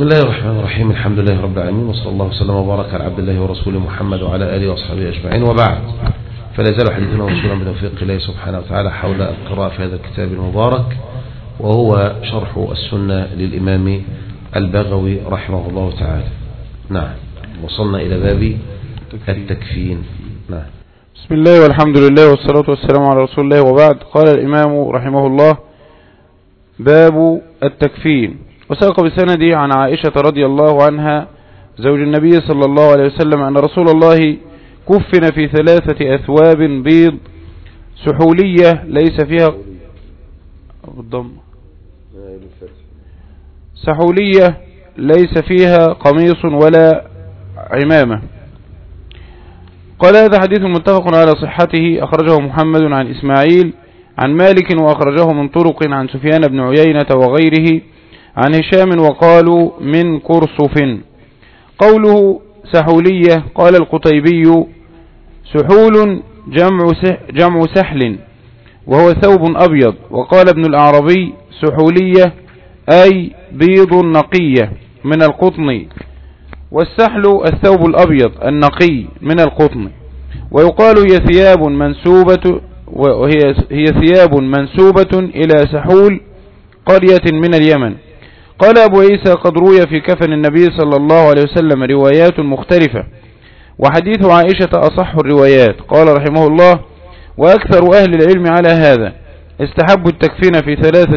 بسم الله الرحمن الرحيم. الحمد لله رب العالمين، وصلى الله وسلم وبارك على عبد الله ورسوله محمد وعلى آله وأصحابه أجمعين، وبعد. فلا زال حديثنا وصولا بتوفيق الله سبحانه وتعالى حول القراءة في هذا الكتاب المبارك، وهو شرح السنة للإمام البغوي رحمه الله تعالى. نعم، وصلنا إلى باب التكفين. نعم. بسم الله والحمد لله والصلاة والسلام على رسول الله، وبعد. قال الإمام رحمه الله: باب التكفين. وساق بسندي عن عائشة رضي الله عنها زوج النبي صلى الله عليه وسلم أن رسول الله كفن في 3 أثواب بيض سحولية ليس فيها سحولية ليس فيها قميص ولا عمامة. قال: هذا حديث متفق على صحته، أخرجه محمد عن إسماعيل عن مالك، وأخرجه من طرق عن سفيان بن عيينة وغيره عن هشام، وقالوا من كرصف. قوله سحولية، قال القتيبي: سحول جمع سحل وهو ثوب أبيض. وقال ابن الأعربي: سحولية أي بيض نقية من القطن، والسحل الثوب الأبيض النقي من القطن. ويقال هي ثياب منسوبة إلى سحول قرية من اليمن. قال أبو عيسى: قد روي في كفن النبي صلى الله عليه وسلم روايات مختلفة، وحديث عائشة أصح الروايات. قال رحمه الله: وأكثر أهل العلم على هذا استحبوا التكفين في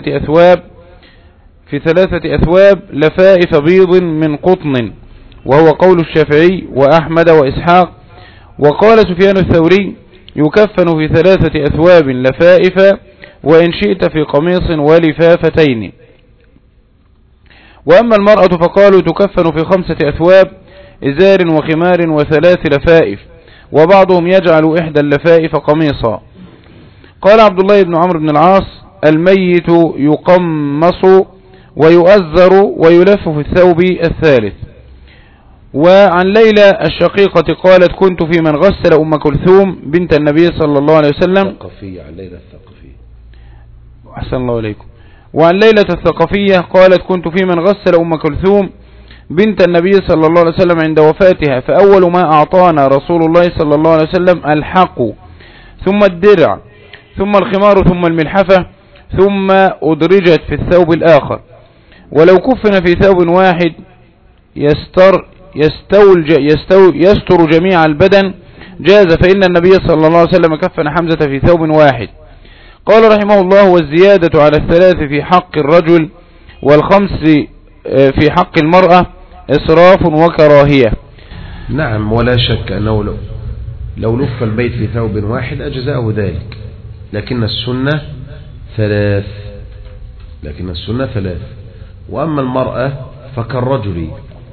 3 أثواب لفائف بيض من قطن، وهو قول الشافعي وأحمد وإسحاق. وقال سفيان الثوري: يكفن في 3 أثواب لفائف، وإن شئت في قميص ولفافتين. وأما المرأة فقالوا: تكفن في 5 أثواب، إزار وخمار و3 لفائف، وبعضهم يجعل إحدى اللفائف قميصا. قال عبد الله بن عمرو بن العاص: الميت يقمص ويؤزر ويلف في الثوب الثالث. وعن ليلى الشقيقة قالت: كنت في من غسل أم كلثوم بنت النبي صلى الله عليه وسلم. عن ليلى الثقفية. أحسن الله عليكم. وعن ليلة الثقفية قالت: كنت في من غسل أم كلثوم بنت النبي صلى الله عليه وسلم عند وفاتها، فأول ما أعطانا رسول الله صلى الله عليه وسلم الحق، ثم الدرع، ثم الخمار، ثم الملحفة، ثم أدرجت في الثوب الآخر. ولو كفن في ثوب واحد يستر جميع البدن جاز، فإن النبي صلى الله عليه وسلم كفن حمزة في ثوب واحد. قال رحمه الله: والزيادة على 3 في حق الرجل، وال5 في حق المرأة إسراف وكراهية. نعم، ولا شك أنه لو لف البيت في ثوب واحد أجزاءه ذلك، لكن السنة 3. وأما المرأة فكالرجل.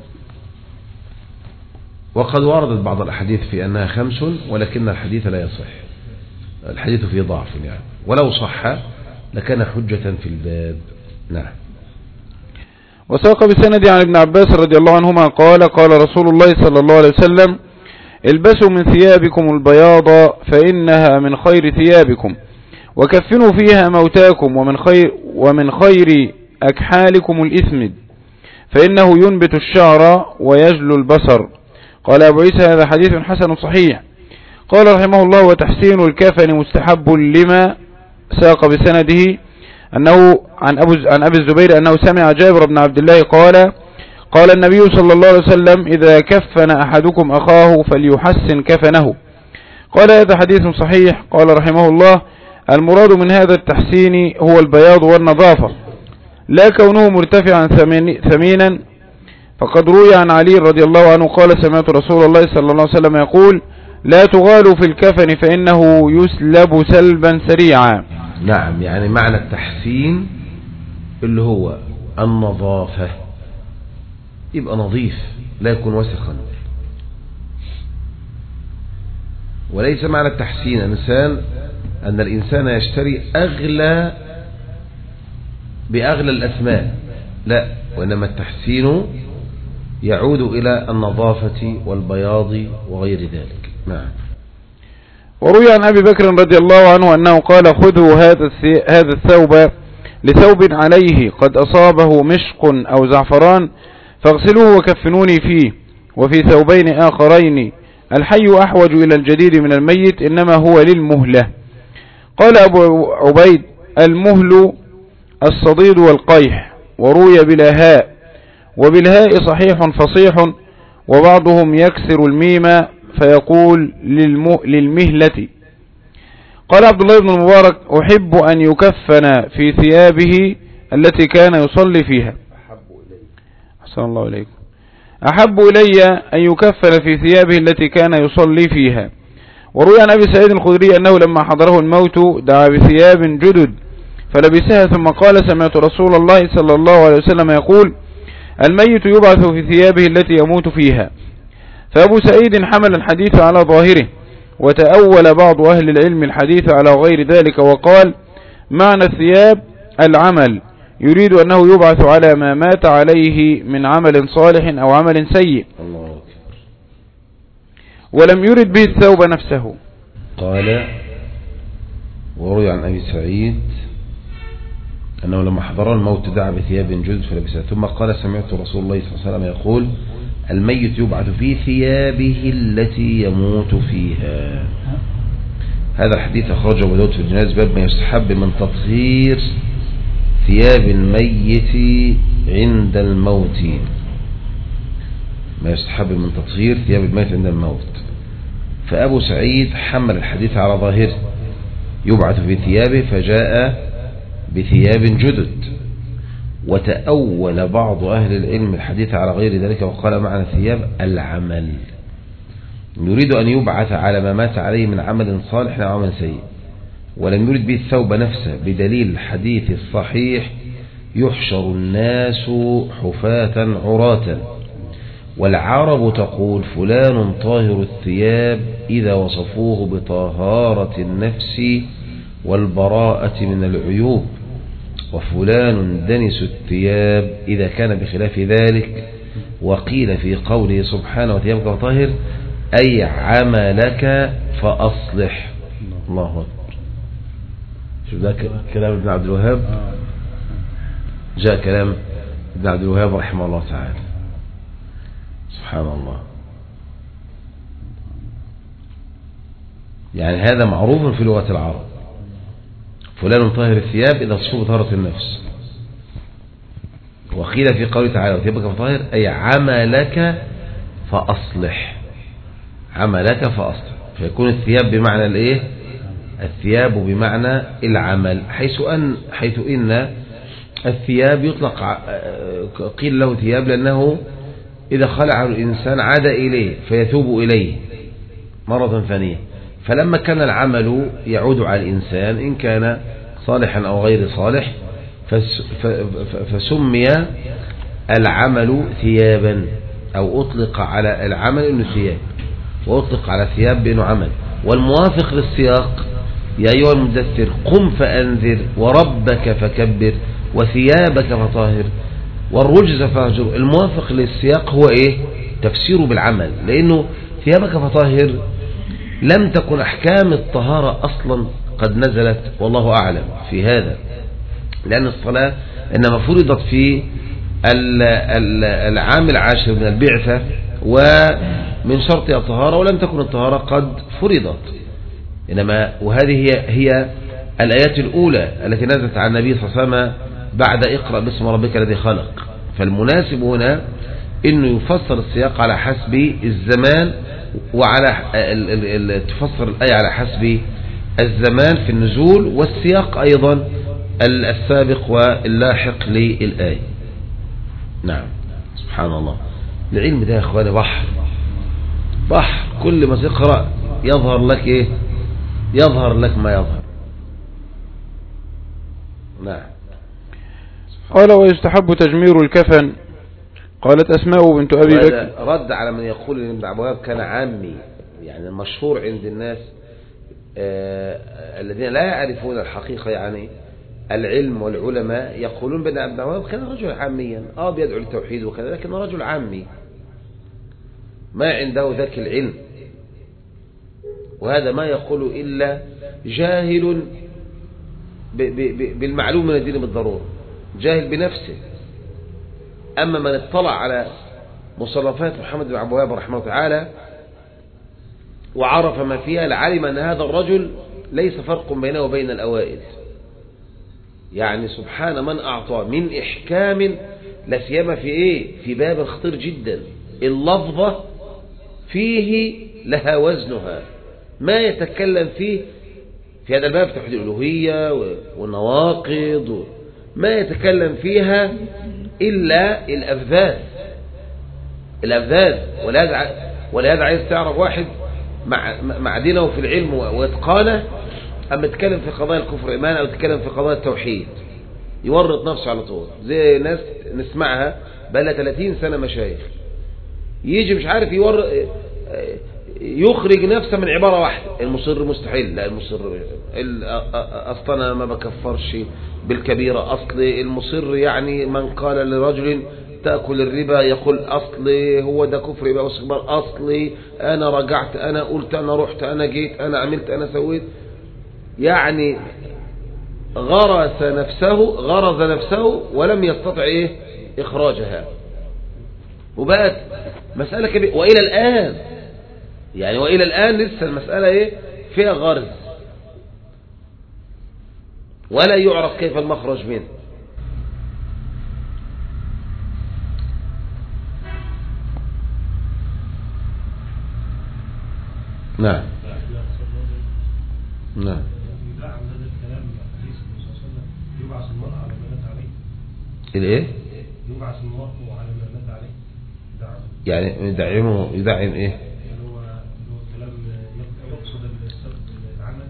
وقد وردت بعض الأحاديث في أنها 5، ولكن الحديث لا يصح، الحديث فيه ضعف يعني، ولو صح لكان حجة في الباب. نعم. وساق بسند عن ابن عباس رضي الله عنهما قال: قال رسول الله صلى الله عليه وسلم: البسوا من ثيابكم البياض فإنها من خير ثيابكم، وكفنوا فيها موتاكم، ومن خير أكحالكم الإثمد، فإنه ينبت الشعر ويجلو البصر. قال أبو عيسى: هذا حديث حسن صحيح. قال رحمه الله: وتحسين الكفن مستحب، لما ساق بسنده أنه عن أبي الزبير أنه سمع جابر بن عبد الله قال النبي صلى الله عليه وسلم: إذا كفن أحدكم أخاه فليحسن كفنه. قال: هذا حديث صحيح. قال رحمه الله: المراد من هذا التحسين هو البياض والنظافة، لا كونه مرتفعا ثمينا. فقد روي عن علي رضي الله عنه قال: سمعت رسول الله صلى الله عليه وسلم يقول: لا تغالوا في الكفن فإنه يسلب سلبا سريعا. نعم، يعني معنى التحسين اللي هو النظافة، يبقى نظيف لا يكون وسخا. وليس معنى التحسين أن الإنسان يشتري بأغلى الأثمان، لا، وإنما التحسين يعود إلى النظافة والبياض وغير ذلك. نعم. وروي عن أبي بكر رضي الله عنه أنه قال: خذوا هذا الثوب لثوب عليه قد أصابه مشق أو زعفران، فاغسلوه وكفنوني فيه. وفي ثوبين آخرين: الحي أحوج إلى الجديد من الميت، إنما هو للمهلة. قال أبو عبيد: المهل الصديد والقيح. وروي بلا هاء، وبالهاء صحيح فصيح، وبعضهم يكسر الميم فيقول للمهلة. قال عبد الله بن المبارك: أحب أن يكفن في ثيابه التي كان يصلي فيها. أحسن الله إليكم. أحب إلي أن يكفن في ثيابه التي كان يصلي فيها. وروي عن أبي سعيد الخدري أنه لما حضره الموت دعا بثياب جدد فلبسها، ثم قال: سمعت رسول الله صلى الله عليه وسلم يقول: الميت يبعث في ثيابه التي يموت فيها. فأبو سعيد حمل الحديث على ظاهره، وتأول بعض أهل العلم الحديث على غير ذلك، وقال: معنى الثياب العمل، يريد أنه يبعث على ما مات عليه من عمل صالح أو عمل سيء، ولم يرد به الثوب نفسه. قال: وروي عن أبي سعيد أنه لما حضره الموت دعا بثياب جدد فلبسها، ثم قال: سمعت رسول الله صلى الله عليه وسلم يقول: الميت يبعث في ثيابه التي يموت فيها. هذا الحديث أخرجه أبو داود في الجنائز، باب ما يستحب من تطهير ثياب الميت عند الموت. ما يستحب من تطهير ثياب الميت عند الموت. فأبو سعيد حمل الحديث على ظاهره، يبعث في ثيابه، فجاء بثياب جدد. وتأول بعض أهل العلم الحديث على غير ذلك، وقال: معنى الثياب العمل، يريد أن يبعث على ما مات عليه من عمل صالح أو عمل سيء، ولم يرد به الثوب نفسه، بدليل الحديث الصحيح: يحشر الناس حفاة عراة، والعرب تقول: فلان طاهر الثياب إذا وصفوه بطهارة النفس والبراءة من العيوب، وفلان دنس الثياب إذا كان بخلاف ذلك. وقيل في قوله سبحانه: وثيابك فطهر، أي عملك فأصلح. الله أكبر. شوف ده كلام ابن عبد الوهاب. جاء كلام ابن عبد الوهاب رحمه الله تعالى. سبحان الله. يعني هذا معروف في لغة العرب: فلان طاهر الثياب إذا صفوه بطهارة النفس. وقيل في قوله تعالى: وثيابك فطهر، أي عملك فأصلح. عملك فأصلح، فيكون الثياب بمعنى الايه؟ الثياب بمعنى العمل، حيث إن الثياب يطلق، قيل له ثياب لأنه إذا خلعه الإنسان عاد إليه فيتوب إليه مرة ثانية. فلما كان العمل يعود على الإنسان إن كان صالحا أو غير صالح، فسمي العمل ثيابا، أو أطلق على العمل إنه ثياب، وأطلق على ثياب بأنه عمل. والموافق للسياق: يا أيها المدثر قم فأنذر، وربك فكبر، وثيابك فطهر، والرجز فاهجر. الموافق للسياق هو إيه؟ تفسيره بالعمل، لأنه ثيابك فطهر لم تكن أحكام الطهارة أصلا قد نزلت، والله أعلم في هذا، لأن الصلاة إنما فرضت في العام العاشر من البعثة، ومن شرطها الطهارة، ولم تكن الطهارة قد فرضت. إنما وهذه هي الآيات الأولى التي نزلت على النبي صلى الله عليه وسلم بعد اقرأ باسم ربك الذي خلق. فالمناسب هنا إنه يفسر السياق على حسب الزمان، وعلى تفسر الآية على حسب الزمان في النزول، والسياق أيضا السابق واللاحق للآية. نعم. سبحان الله. العلم ده يا اخواني بحر، كل ما تقرأ يظهر لك ايه؟ يظهر لك ما يظهر. نعم. قال: ويستحب تجمير الكفن. قالت أسماء بنت أبي بكر. رد على من يقول ان ابن عبد الوهاب كان عامي، يعني المشهور عند الناس الذين لا يعرفون الحقيقة، يعني العلم والعلماء، يقولون بأن ابن عبد الوهاب كان رجل عاميا، بيدعو للتوحيد وكذا، لكن رجل عامي ما عنده ذاك العلم. وهذا ما يقول إلا جاهل بالمعلوم من الدين بالضرورة، جاهل بنفسه. أما من اطلع على مصنفات محمد بن عبد الوهاب رحمه الله تعالى وعرف ما فيها لعلم أن هذا الرجل ليس فرق بينه وبين الأوائل. يعني سبحان من أعطى من إحكام، لا سيما في إيه؟ في باب خطير جدا، اللفظة فيه لها وزنها، ما يتكلم فيه في هذا الباب توحيد الألوهية والنواقض، ما يتكلم فيها إلا الأفذاذ. ولهذا عايز تعرف واحد معدنه في العلم واتقانه، أما يتكلم في قضايا الكفر إيمان أو يتكلم في قضايا التوحيد يورط نفسه على طول، زي ناس نسمعها بقى 30 سنة مشايخ، يجي مش عارف يخرج نفسه من عبارة واحدة، المصر مستحيل، لا المصر أصلا أنا ما بكفرش بالكبيرة، أصل المصر يعني من قال لرجل تأكل الربا يقول أصلي هو ده كفر يبقى واستكبار، أصلي أنا رجعت أنا قلت أنا رحت أنا جيت أنا عملت أنا سويت، يعني غرز نفسه ولم يستطع إيه إخراجها، وبقت مسألة كبيرة. وإلى الآن لسه المسألة إيه فيها غرز ولا يعرف كيف المخرج منه. نعم الايه يبعث المرء على ما مات عليه، يعني يدعم ايه اللي هو كلام يقصد العمل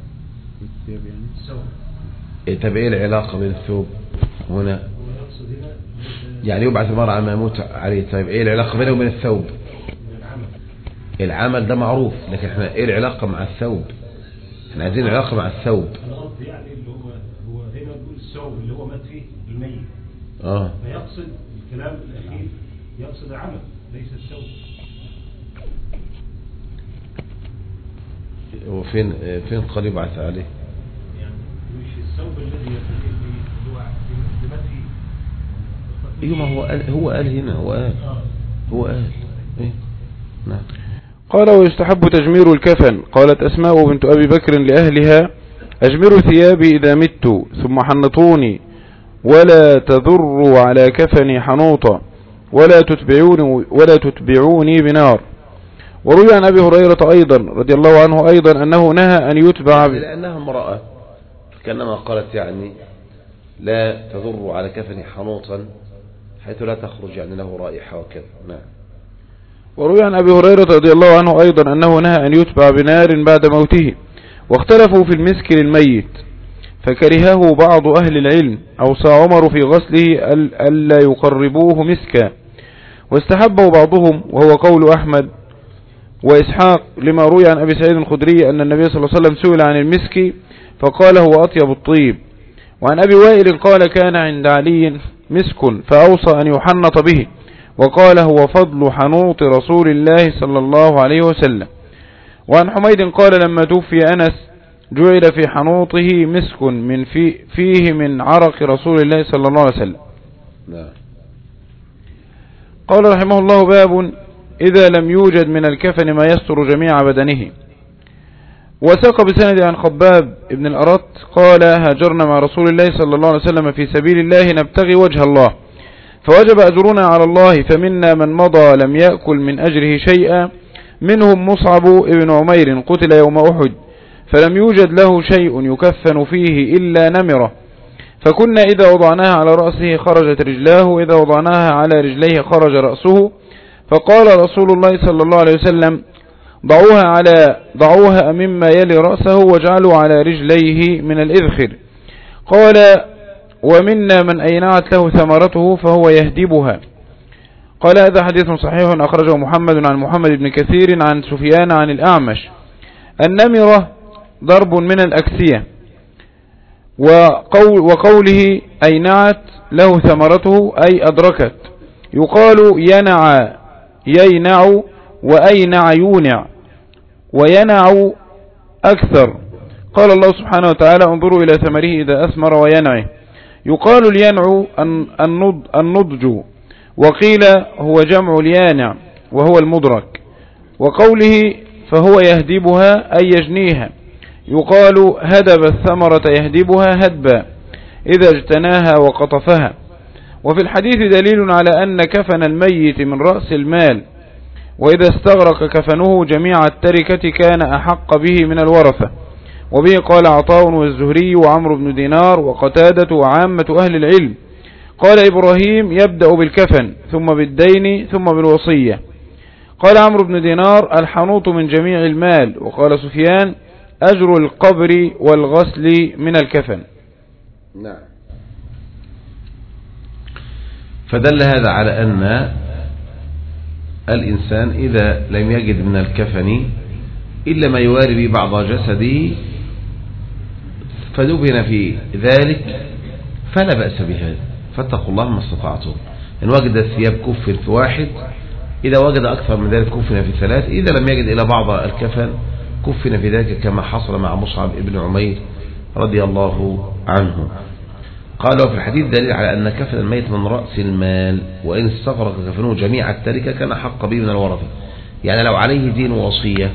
الثوب. طب ايه العلاقه بين الثوب هنا؟ يعني يبعث المرء على ما يموت عليه، طيب ايه العلاقه بينه وبين الثوب؟ العمل ده معروف، لكن احنا ايه العلاقه مع الثوب؟ احنا عايزين العلاقه مع الثوب. يعني اللي هو هنا بيقول الثوب اللي هو مات فيه الميت، فيقصد الكلام الاخير يقصد العمل ليس الثوب. وفين قال يبعث عليه؟ يعني مش الثوب الذي اللي مات فيه. ايوه ما هو قال هنا هو قال ايه؟ نعم. قال ويستحب تجمير الكفن. قالت أسماء بنت أبي بكر لأهلها أجمروا ثيابي إذا مت ثم حنطوني ولا تذروا على كفني حنوطا ولا تتبعوني بنار. وروي عن أبي هريرة أيضا رضي الله عنه أيضا أنه نهى أن يتبع لأنها امرأة، كأنما قالت يعني لا تذروا على كفني حنوطا حيث لا تخرج يعني له رائحة وكذا. نعم. وروي عن أبي هريرة رضي الله عنه أيضا أنه نهى أن يتبع بنار بعد موته. واختلفوا في المسك للميت فكرهه بعض أهل العلم، أوصى عمر في غسله ألا يقربوه مسكا، واستحبه بعضهم وهو قول أحمد وإسحاق لما روي عن أبي سعيد الخدري أن النبي صلى الله عليه وسلم سئل عن المسك فقال هو أطيب الطيب. وعن أبي وائل قال كان عند علي مسك فأوصى أن يحنط به وقال هو فضل حنوط رسول الله صلى الله عليه وسلم. وعن حميد قال لما توفي أنس جعل في حنوطه مسك من فيه من عرق رسول الله صلى الله عليه وسلم. قال رحمه الله باب إذا لم يوجد من الكفن ما يستر جميع بدنه. وساق بسند عن خباب ابن الأرط قال هاجرنا مع رسول الله صلى الله عليه وسلم في سبيل الله نبتغي وجه الله فوجب أجرنا على الله، فمنا من مضى لم يأكل من أجره شيئا، منهم مصعب ابن عمير قتل يوم أحد فلم يوجد له شيء يكفن فيه إلا نمرة، فكنا إذا وضعناها على رأسه خرجت رجلاه وإذا وضعناها على رجليه خرج رأسه، فقال رسول الله صلى الله عليه وسلم ضعوها مما يلي رأسه واجعلوا على رجليه من الإذخر. قال ومنا من أينعت له ثمرته فهو يهدبها. قال هذا حديث صحيح أخرجه محمد عن محمد بن كثير عن سفيان عن الأعمش. النمرة ضرب من الأكسية، وقوله أينعت له ثمرته أي أدركت، يقال يينع وأينع يونع وينع أكثر. قال الله سبحانه وتعالى انظروا إلى ثمره إذا أثمر وينعه. يقال الينع النضج، وقيل هو جمع اليانع وهو المدرك. وقوله فهو يهدبها أي يجنيها، يقال هدب الثمرة يهدبها هدبا إذا اجتناها وقطفها. وفي الحديث دليل على أن كفن الميت من رأس المال، وإذا استغرق كفنه جميع التركة كان أحق به من الورثة. وبه قال عطاء والزهري وعمرو بن دينار وقتادة وعامة أهل العلم. قال إبراهيم يبدأ بالكفن ثم بالدين ثم بالوصية. قال عمرو بن دينار الحنوط من جميع المال. وقال سفيان أجر القبر والغسل من الكفن. نعم. فدل هذا على أن الإنسان إذا لم يجد من الكفن إلا ما يواري به بعض جسده فدفن في ذلك فلا بأس بهذا، فاتقوا الله ما استطعتم. إن وجد الثياب كفن في واحد، إذا وجد أكثر من ذلك كفن في ثلاث، إذا لم يجد إلى بعض الكفن كفن في ذلك كما حصل مع مصعب ابن عمير رضي الله عنه. قالوا في الحديث دليل على أن كفن الميت من رأس المال، وإن استغرق كفنه جميع التركة كان حق به من الورثة. يعني لو عليه دين ووصية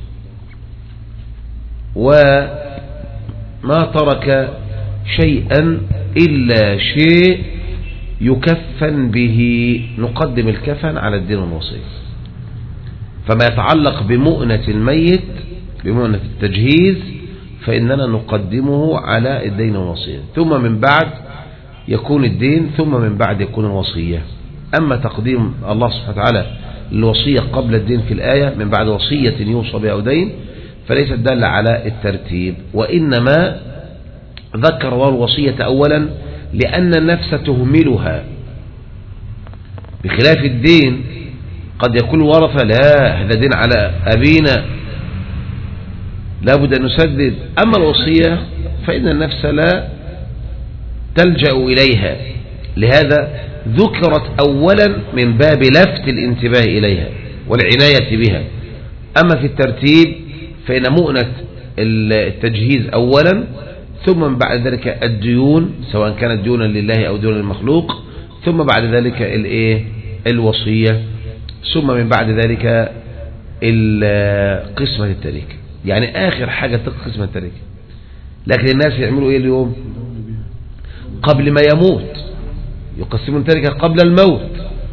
وما ترك شيئا إلا شيء يكفن به، نقدم الكفن على الدين والوصية. فما يتعلق بمؤنة الميت، بمؤنة التجهيز، فإننا نقدمه على الدين والوصية، ثم من بعد يكون الدين، ثم من بعد يكون الوصية. أما تقديم الله سبحانه وتعالى الوصية قبل الدين في الآية من بعد وصية يوصى بها أو دين فليست دالة على الترتيب، وإنما ذكر الله الوصية أولا لأن النفس تهملها، بخلاف الدين قد يكون ورثة لا هذا دين على أبينا لابد أن نسدد. أما الوصية فإن النفس لا تلجأ إليها، لهذا ذكرت أولا من باب لفت الانتباه إليها والعناية بها. أما في الترتيب فإن مؤنة التجهيز أولا، ثم من بعد ذلك الديون سواء كانت ديونا لله أو ديونا للمخلوق، ثم بعد ذلك الوصية، ثم من بعد ذلك قسمة التركة. يعني آخر حاجة قسمة التركة. لكن الناس يعملوا إيه اليوم؟ قبل ما يموت يقسمون التركة قبل الموت،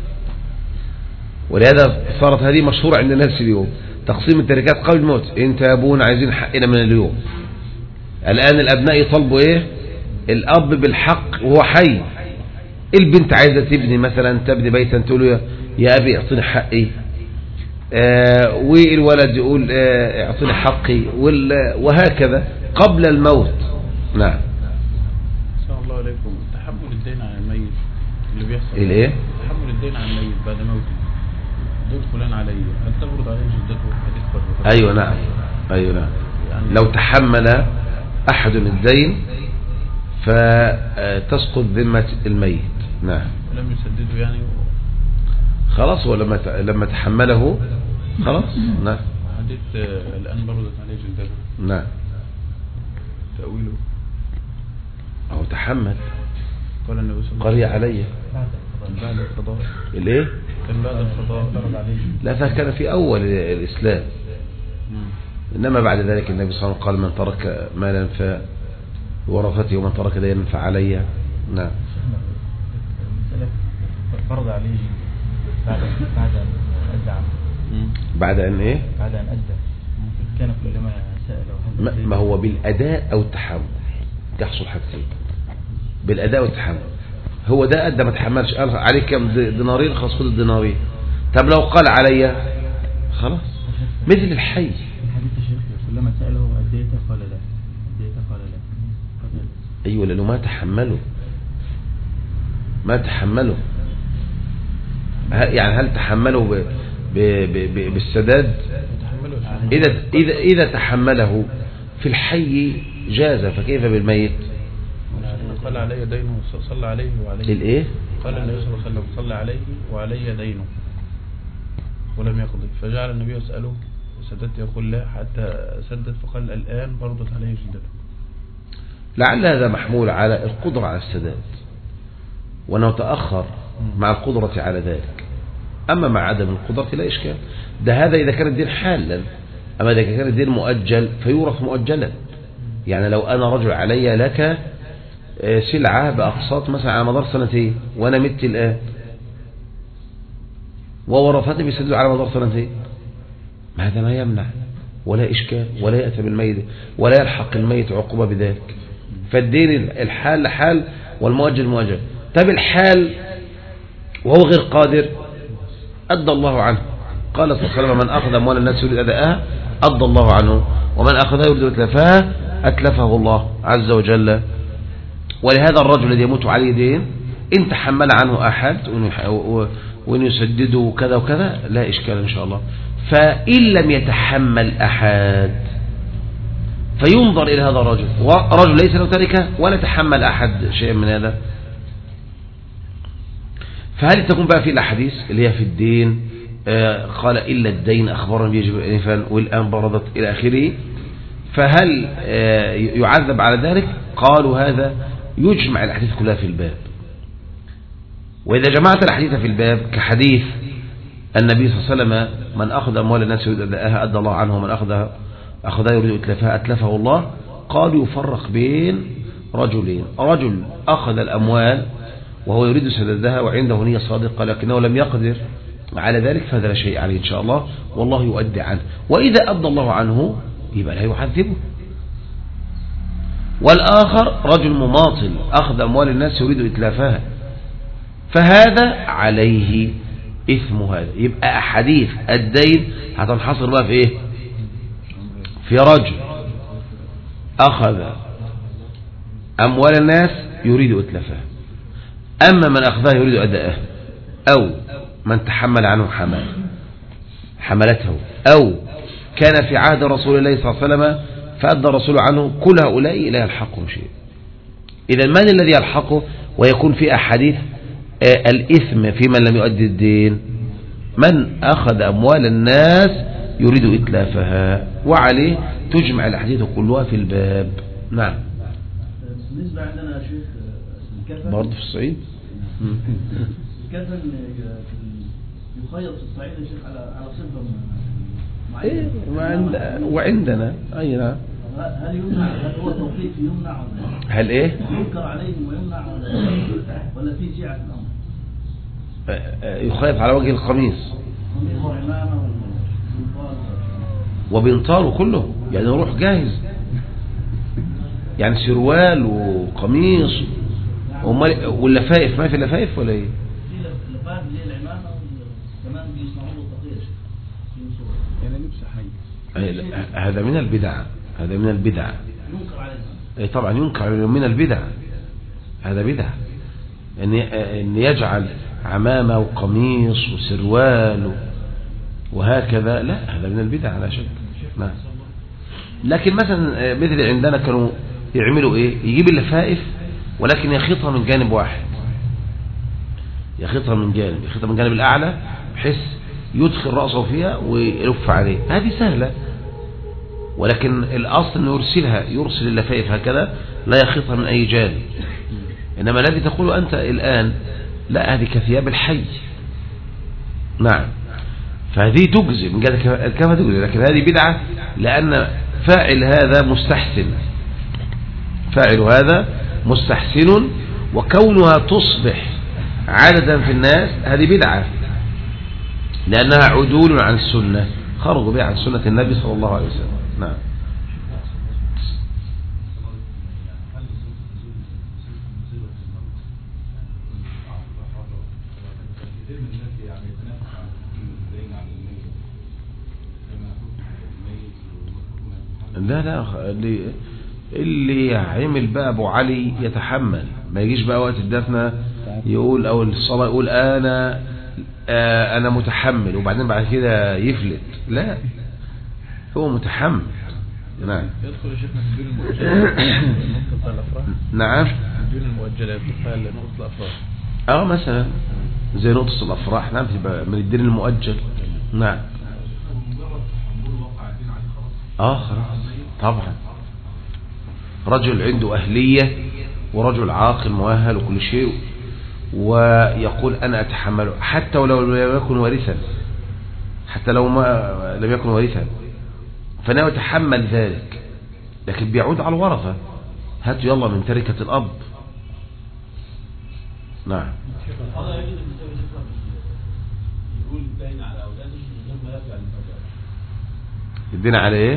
ولهذا صارت هذه مشهورة عند الناس اليوم، تقسيم التركات قبل الموت. انت يا ابونا عايزين حقنا من اليوم. الآن الأبناء يطلبوا إيه؟ الأب بالحق وهو حي. البنت عايزة تبني مثلا، تبني بيتا، تقول له يا أبي اعطيني حقي، والولد يقول اعطيني حقي، وهكذا قبل الموت. نعم. صلى الله عليكم. تحمل الدين عن الميت اللي بيحصل الايه؟ تحمل الدين عن الميت بعد موته، دين فلان عليه، هل تفرض عليه جدته حديث فرض؟ ايوه نعم، ايوه نعم. يعني لو تحمل احد الدين فتسقط ذمة الميت. نعم. لم يسدده يعني خلاص، هو لما تحمله خلاص. نعم. حديث الآن بردت عليه جلدته. نعم. تأويله أو تحمل. قال النبي صلى الله عليه وسلم قري علي بعد القضاء. الايه؟ كان بعد القضاء فرض عليه. لا، فكان في أول الإسلام. إنما بعد ذلك النبي صلى الله عليه وسلم قال من ترك مالا فورثته ومن ترك دينا فعلي. نعم. فرض عليه بعد أن أدى عنه. بعد أن إيه؟ بعد أن أدى كان كلما سأل. ما هو بالأداء أو التحمل تحصل حاجتين، بالأداء والتحمل. هو ده أدى ما تحملش، قال عليك كم دينارين، خلاص خد الدينارين. طب لو قال علي خلاص، مثل الحي. الحديث يا شيخ كلما سأله أديت قال لا، أديت قال لا. أيوة، لأنه ما تحمله. يعني هل تحمله بالسداد؟ إذا تحمله في الحي جاز، فكيف بالميت؟ قال علي دينه صلى عليه وعليه. الايه؟ قال النبي صلى الله عليه وسلم صلى عليه وعلي دينه ولم يقضي، فجعل النبي يسأله سددت؟ يقول لا حتى سدد، فقال الآن برضت عليه جلدته. لعل هذا محمول على القدرة على السداد، وأنه تأخر مع القدرة على ذلك. أما مع عدم القدرة لا إشكال. ده هذا إذا كان الدين حالا. أما إذا كان الدين مؤجل فيورث مؤجلا. يعني لو أنا رجل علي لك سلعة بأقساط مثلا على مدار سنتين وأنا مت الآن وورثتني بيسددوا على مدار سنتين، هذا ما يمنع ولا إشكال ولا يأتي بالميت ولا يلحق الميت عقوبة بذلك. فالدين الحال حال والمؤجل مؤجل. طب الحال وهو غير قادر أدى الله عنه. قال صلى الله عليه وسلم من أخذ أموال الناس يريد أداءها أدى الله عنه، ومن أخذها يريد أتلافها أتلفه الله عز وجل. ولهذا الرجل الذي يموت عليه دين إن تحمل عنه أحد وإن يسدده كذا وكذا لا إشكال إن شاء الله. فإن لم يتحمل أحد فينظر إلى هذا الرجل، ورجل ليس له تركة ولا تحمل أحد شيء من هذا، فهل تكون بقى في الأحاديث اللي هي في الدين قال إلا الدين أخبرنا بيجب الإنفان والآن بردت إلى آخره، فهل يعذب على ذلك؟ قالوا هذا يجمع الأحاديث كلها في الباب. وإذا جمعت الأحاديث في الباب كحديث النبي صلى الله عليه وسلم من أخذ أموال الناس يريد أداءها أدى الله عنه، ومن أخذها يريد أتلافها أتلفه الله، قالوا يفرق بين رجلين: رجل أخذ الأموال وهو يريد سددها وعنده نية صادقة لكنه لم يقدر على ذلك فهذا لا شيء عليه إن شاء الله والله يؤدي عنه، وإذا أدى الله عنه يبقى لا يعذبه. والآخر رجل مماطل أخذ أموال الناس يريد إتلافها فهذا عليه إثم هذا. يبقى أحاديث الدين هتنحصر بقى في إيه؟ في رجل أخذ أموال الناس يريد إتلافها، أما من أخذها يريد أداءه، أو من تحمل عنه حملته، أو كان في عهد رسول الله صلى الله عليه وسلم فأدى الرسول عنه، كل هؤلاء لا يلحقهم شيء. إذا من الذي يلحقه ويكون في أحاديث الإثم في من لم يؤدي الدين؟ من أخذ أموال الناس يريد إتلافها، وعليه تجمع الأحاديث كلها في الباب. نعم. بالنسبة عندنا شيخ الكفن برضه في الصعيد الكفن يخيط في الصعيد يا شيخ على صفة معينة. وعندنا أي نعم. هل يمنع؟ هل هو توقيت يمنع ولا هل إيه؟ ينكر عليهم ويمنع ولا في سعة في الأمر؟ يخيط على وجه القميص وبنطاله كله، يعني يروح جاهز، يعني سروال وقميص واللفائف. ما في لفائف ولا ايه؟ في لفائف زي العمامة كمان بيصنعوا له تقية يعني لبس حي. هذا من البدع، هذا من البدع. ينكر عليه طبعا ينكر من البدع، هذا بدع ان يجعل عمامة وقميص وسروال وهكذا، لا هذا من البدع لا شك. نعم. لكن مثلا مثل عندنا كانوا يعملوا ايه؟ يجيب اللفائف ولكن يخيطها من جانب واحد، يخيطها من جانب الأعلى بحيث يدخل رأسه فيها ويلف عليه. هذه سهلة، ولكن الأصل أنه يرسل اللفائف هكذا لا يخيطها من أي جانب. إنما الذي تقول أنت الآن لا، هذه كثياب الحي. نعم. فهذه تجزي من جهة الكفة تجزي، لكن هذه بدعة لأن فاعل هذا مستحسن، وكونها تصبح عادة في الناس هذه بدعة لأنها عدول عن السنة، خرجوا بها عن سنة النبي صلى الله عليه وسلم. نعم. لا اللي يعمل بقى ابو علي يتحمل، ما يجيش بقى وقت الدفنة يقول او الصلاة يقول انا متحمل وبعدين بعد كده يفلت. لا، هو متحمل. نعم. يدخل يا شيخنا في الدين المؤجلات نقطة الافراح. نعم. الدين المؤجلات تدخل نقطة الافراح. مثلا زي نقطة الافراح. نعم، تبقى من الدين المؤجل. نعم. خلاص طبعا. رجل عنده أهلية ورجل عاقل مؤهل وكل شيء، ويقول أنا أتحمل حتى ولو لم يكن وارثا، حتى لو ما لم يكن وارثا فأنا أتحمل ذلك، لكن بيعود على الورثة، هاتوا يلا من تركة الأب. نعم. الدين على ايه؟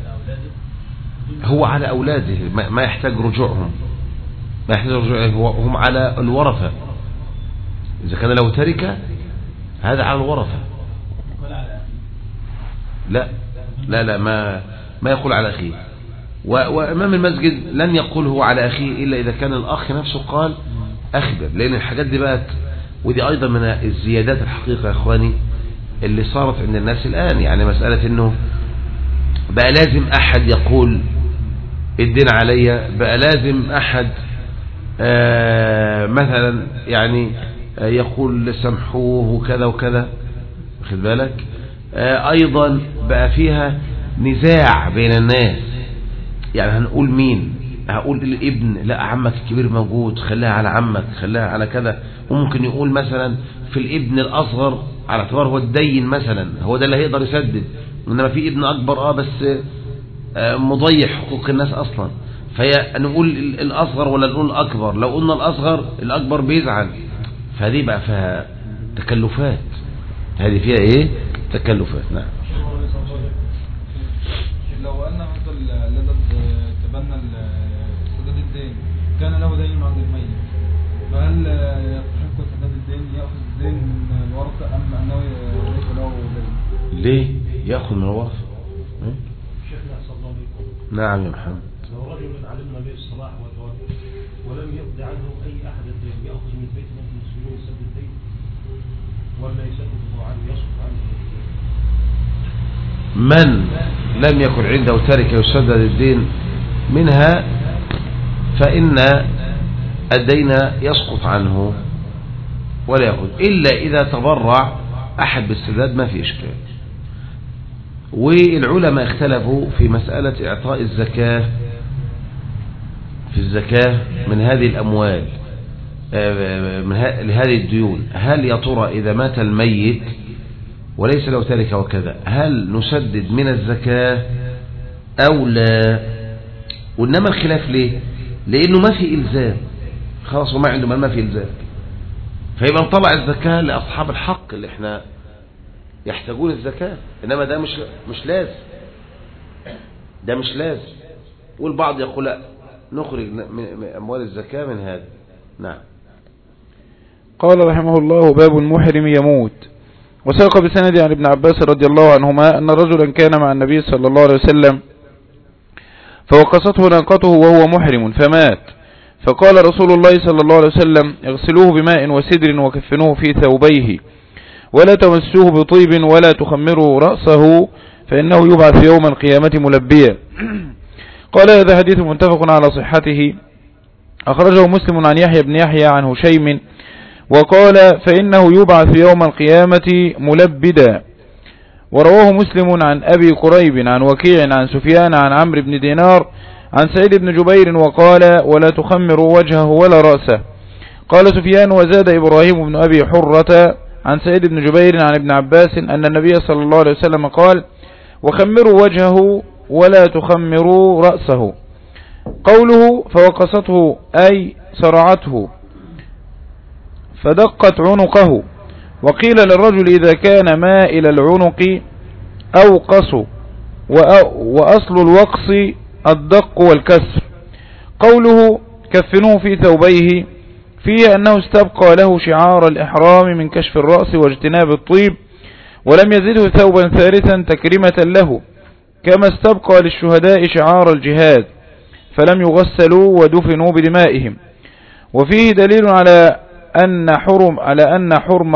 هو على أولاده، ما يحتاج رجوعهم، ما يحتاج رجوعهم، هم على الورثة. إذا كان له تركة هذا على الورثة. لا لا لا ما يقول على أخيه، وأمام المسجد لن يقول هو على أخيه إلا إذا كان الأخ نفسه قال أخبر، لأن الحاجات دي بقت، ودي أيضا من الزيادات الحقيقة يا إخواني اللي صارت عند الناس الآن. يعني مسألة إنه بقى لازم أحد يقول الدين عليا، بقى لازم أحد مثلا يعني يقول سامحوه وكذا وكذا، واخد بالك. أيضا بقى فيها نزاع بين الناس، يعني هنقول مين؟ هقول الابن، لا عمك الكبير موجود خليها على عمك، خليها على كذا. وممكن يقول مثلا في الابن الأصغر على اعتبار هو الدين مثلا، هو ده اللي هيقدر يسدد، إنما في ابن أكبر بس مضيع حقوق الناس أصلا، فنقول الأصغر ولا نقول الأكبر؟ لو قلنا الأصغر الأكبر بيزعل، فهذه بقى فيها تكلفات، هذه فيها إيه؟ تكلفات. نعم. لو أن مثل الذي تبنى سداد الدين كان له دين عند الميت، فهل يستحق سداد الدين، يأخذ الدين من الورثة أم أنه ليس له دين؟ ليه يأخذ من الورثة؟ شيخنا صلى الله عليه وسلم. نعم يا محمد. لو رجل علمنا به الصلاح والتوكل ولم يقضي عنه أي أحد الدين، يأخذ من بيت المسلمين يسدد الدين ولا يسدده عنه، يسقط عنه؟ من لم يكن عنده تركة يسدد الدين منها فإن الدين يسقط عنه ولا يأخذ، إلا إذا تبرع أحد بالسداد ما في إشكال. والعلماء اختلفوا في مسألة إعطاء الزكاة في الزكاة من هذه الأموال لهذه الديون. هل يا ترى إذا مات الميت وليس له تركة وكذا هل نسدد من الزكاة أو لا؟ وإنما الخلاف ليه؟ لأنه ما في إلزام، خلاص وما عنده ما في إلزام، فيبقى نطلع الزكاة لأصحاب الحق اللي احنا يحتاجون الزكاة، إنما ده مش لازم، ده مش لازم. والبعض يقول لا نخرج من أموال الزكاة من هذا. نعم. قال رحمه الله: باب المحرم يموت. وساق بسند عن ابن عباس رضي الله عنهما أن رجلا كان مع النبي صلى الله عليه وسلم فوقصته ناقته وهو محرم فمات، فقال رسول الله صلى الله عليه وسلم: اغسلوه بماء وسدر وكفنوه في ثوبيه ولا تمسوه بطيب ولا تخمروا رأسه فإنه يبعث يوم القيامة ملبيا. قال: هذا حديث متفق على صحته، أخرجه مسلم عن يحيى بن يحيى عن هشيم وقال: فإنه يبعث يوم القيامة ملبدا. ورواه مسلم عن أبي قريب عن وكيع عن سفيان عن عمرو بن دينار عن سعيد بن جبير وقال: ولا تخمروا وجهه ولا رأسه. قال سفيان: وزاد إبراهيم بن أبي حرة عن سعيد بن جبير عن ابن عباس أن النبي صلى الله عليه وسلم قال: وخمروا وجهه ولا تخمروا رأسه. قوله فوقصته أي صرعته فدقت عنقه. وقيل للرجل إذا كان مائل العنق أوقص، وأصل الوقص الدق والكسر. قوله كفنوه في ثوبيه فيه أنه استبقى له شعار الإحرام من كشف الرأس واجتناب الطيب، ولم يزده ثوبا ثالثا تكريمة له، كما استبقى للشهداء شعار الجهاد فلم يغسلوا ودفنوا بدمائهم. وفيه دليل على أن حرم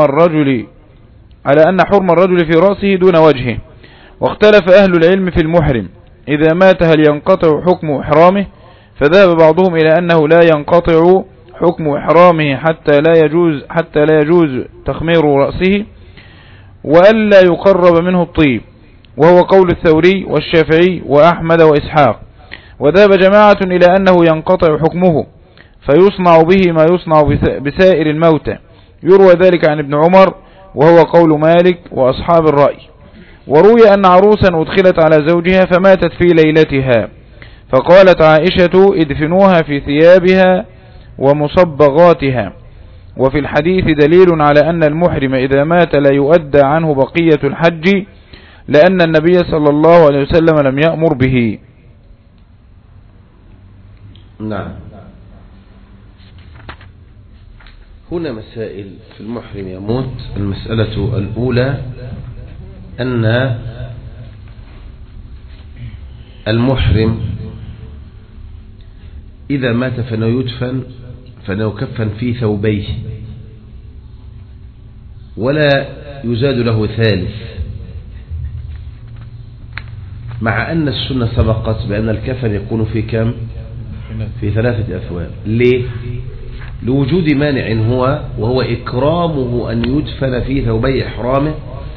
الرجل في رأسه دون وجهه. واختلف أهل العلم في المحرم إذا مات هل ينقطع حكم إحرامه، فذهب بعضهم إلى أنه لا ينقطع حكم إحرامه حتى لا يجوز تخمير رأسه وألا يقرب منه الطيب، وهو قول الثوري والشافعي وأحمد وإسحاق. وذهب جماعة إلى أنه ينقطع حكمه، فيصنع به ما يصنع بسائر الموتى. يروى ذلك عن ابن عمر وهو قول مالك وأصحاب الرأي. وروي أن عروسا أدخلت على زوجها فماتت في ليلتها، فقالت عائشة ادفنوها في ثيابها ومصبغاتها. وفي الحديث دليل على أن المحرم إذا مات لا يؤدى عنه بقية الحج، لأن النبي صلى الله عليه وسلم لم يأمر به. نعم. هنا مسائل في المحرم يموت. المسألة الأولى أن المحرم إذا مات فإنه يكفن في ثوبيه ولا يزاد له ثالث، مع أن السنة سبقت بأن الكفن يكون في كم؟ في 3 أثواب. ليه؟ لوجود مانع وهو إكرامه أن يدفن في ثوبي إحرامه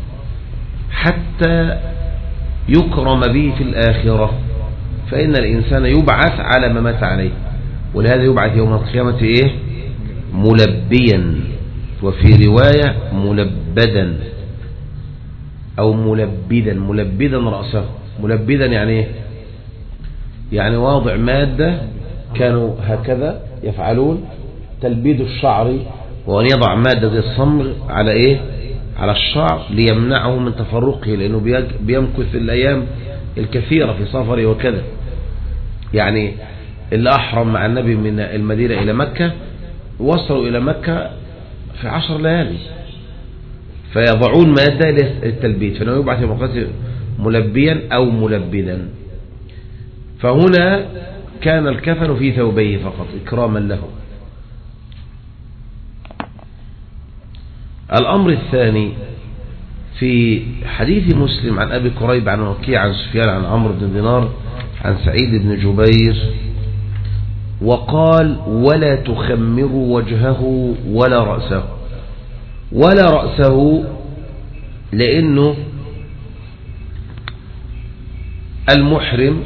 حتى يكرم به في الآخرة، فإن الإنسان يبعث على ما مات عليه، ولهذا يبعث يوم القيامة إيه؟ ملبيا، وفي رواية ملبدا أو ملبدا رأسه. ملبدا يعني إيه؟ يعني واضع مادة كانوا هكذا يفعلون تلبيد الشعر، وأن يضع مادة زي الصمغ على إيه؟ على الشعر ليمنعه من تفرقه، لأنه بيمكث الأيام الكثيرة في سفره وكذا. يعني اللي أحرم مع النبي من المدينة إلى مكة وصلوا إلى مكة في 10 ليالي، فيضعون مادة للتلبيد، فإنه يبعث يوم ملبيا أو ملبدا. فهنا كان الكفن في ثوبيه فقط إكراما له. الأمر الثاني في حديث مسلم عن أبي كريب عن وكيع عن سفيان عن عمرو بن دينار عن سعيد بن جبير، وقال ولا تخمروا وجهه ولا رأسه. ولا رأسه لأنه المحرم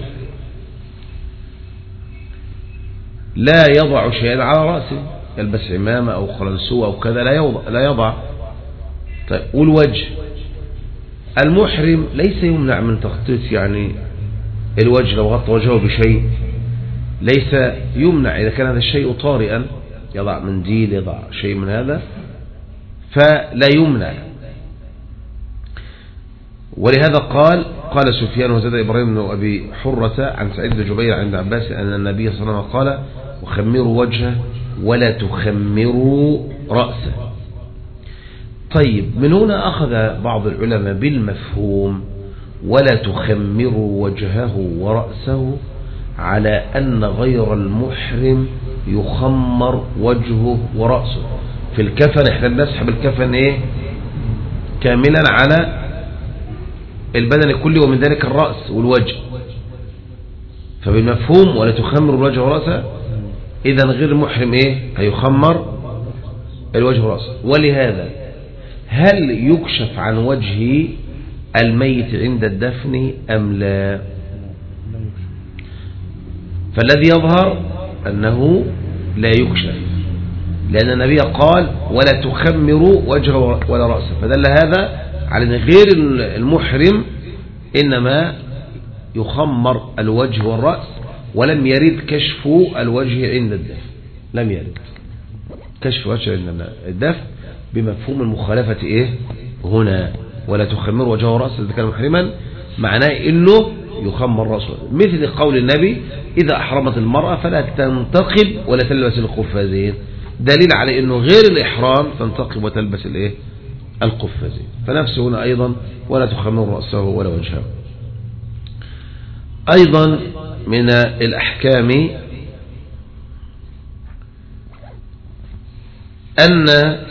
لا يضع شيئا على رأسه، يلبس عمامة أو قلنسوة أو كذا لا يضع. طيب، والوجه المحرم ليس يمنع من تغطية، يعني الوجه لو غطى وجهه بشيء ليس يمنع إذا كان هذا الشيء طارئا، يضع منديل يضع شيء من هذا فلا يمنع. ولهذا قال سفيان وزاد إبراهيم بن أبي حرة عن سعيد بن جبير عن ابن عباس أن النبي صلى الله عليه وسلم قال وخمروا وجهه ولا تخمروا رأسه. طيب، من هنا أخذ بعض العلماء بالمفهوم ولا تخمروا وجهه ورأسه على أن غير المحرم يخمر وجهه ورأسه. في الكفن احنا بنسحب الكفن ايه كاملا على البدن كله، ومن ذلك الرأس والوجه. فبالمفهوم ولا تخمر الوجه ورأسه، إذا غير المحرم ايه هيخمر الوجه ورأسه. ولهذا هل يكشف عن وجه الميت عند الدفن أم لا؟ فالذي يظهر أنه لا يكشف، لأن النبي قال ولا تخمروا وجهه ولا رأسه، فدل هذا على أن غير المحرم إنما يخمر الوجه والرأس، ولم يرد كشف الوجه عند الدفن. لم يرد كشف الوجه عند الدفن بمفهوم المخالفة إيه هنا ولا تخمر وجهه ورأسه إذا كان محرما، معناه إنه يخمر رأسه، مثل قول النبي إذا أحرمت المرأة فلا تنتقب ولا تلبس القفازين، دليل على إنه غير الإحرام تنتقب وتلبس الإيه القفازين. فنفسه هنا أيضا ولا تخمر رأسه ولا وجهه. أيضا من الأحكام أن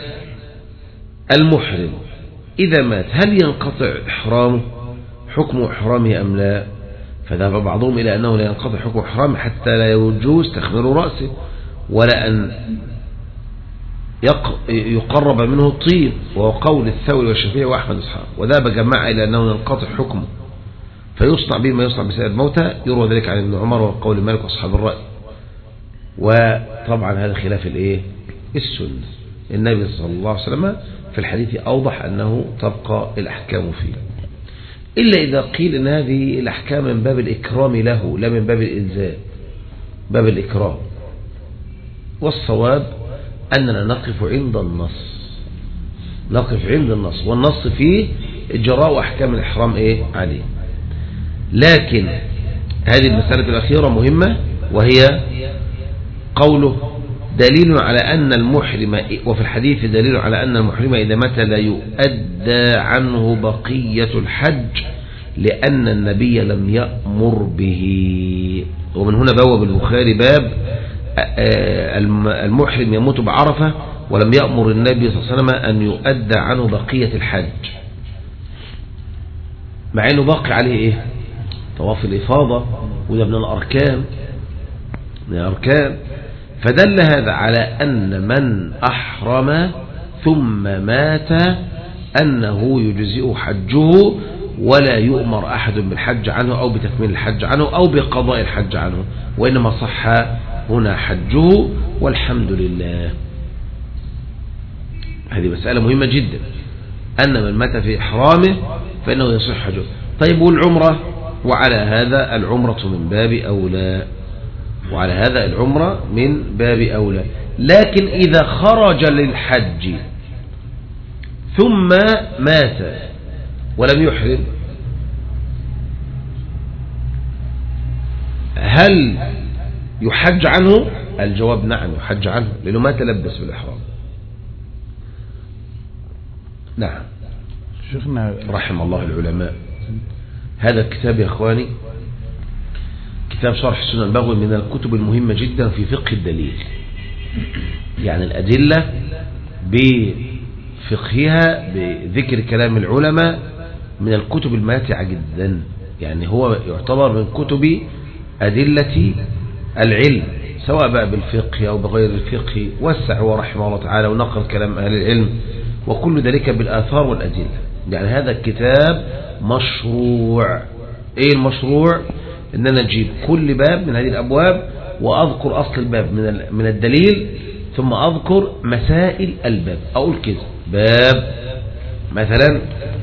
المحرم إذا مات هل ينقطع إحرامه حكم إحرامه أم لا؟ فذهب بعضهم إلى أنه لا ينقطع حكم إحرامه حتى لا يجوز تخمير رأسه ولا أن يقرب منه طيب، وهو قول الثوري والشافعي وأحمد أصحاب. وذهب جماعة إلى أنه ينقطع حكمه فيصنع به ما يصنع بسائر الموتى، يروى ذلك عن ابن عمر وقول مالك وأصحاب الرأي. وطبعا هذا خلاف الايه السنة. النبي صلى الله عليه وسلم في الحديث أوضح أنه تبقى الأحكام فيه، إلا إذا قيل أن هذه الأحكام من باب الإكرام له لا من باب الإلزام، باب الإكرام. والصواب أننا نقف عند النص، نقف عند النص، والنص فيه إجراء أحكام الإحرام إيه عليه. لكن هذه المسألة الأخيرة مهمة، وهي قوله دليل على أن المحرم، وفي الحديث دليل على أن المحرم إذا مات لا يؤدى عنه بقية الحج لأن النبي لم يأمر به. ومن هنا بواب البخاري باب المحرم يموت بعرفة ولم يأمر النبي صلى الله عليه وسلم أن يؤدى عنه بقية الحج، مع أنه باقي عليه إيه؟ طواف الإفاضة، وده من الأركان، من الأركان. فدل هذا على أن من أحرم ثم مات أنه يجزئ حجه ولا يؤمر أحد بالحج عنه أو بتكميل الحج عنه أو بقضاء الحج عنه، وإنما صح هنا حجه والحمد لله. هذه مسألة مهمة جدا، أن من مات في إحرامه فإنه يصح حجه. طيب والعمرة؟ وعلى هذا العمرة من باب أولى، وعلى هذا العمرة من باب أولى. لكن إذا خرج للحج ثم مات ولم يحرم، هل يحج عنه؟ الجواب نعم يحج عنه، لأنه ما تلبس بالإحرام. نعم. شيخنا رحم الله العلماء. هذا الكتاب يا أخواني كتاب شرح السنن البغوي من الكتب المهمة جدا في فقه الدليل، يعني الأدلة بفقهها بذكر كلام العلماء من الكتب الماتعة جدا، يعني هو يعتبر من كتب أدلة العلم سواء بقى بالفقه أو بغير الفقه. وسع ورحمه الله تعالى ونقل كلام أهل العلم وكل ذلك بالآثار والأدلة. يعني هذا الكتاب مشروع. ايه المشروع؟ ان انا اجيب كل باب من هذه الابواب واذكر اصل الباب من الدليل، ثم اذكر مسائل الباب. اقول كده باب مثلا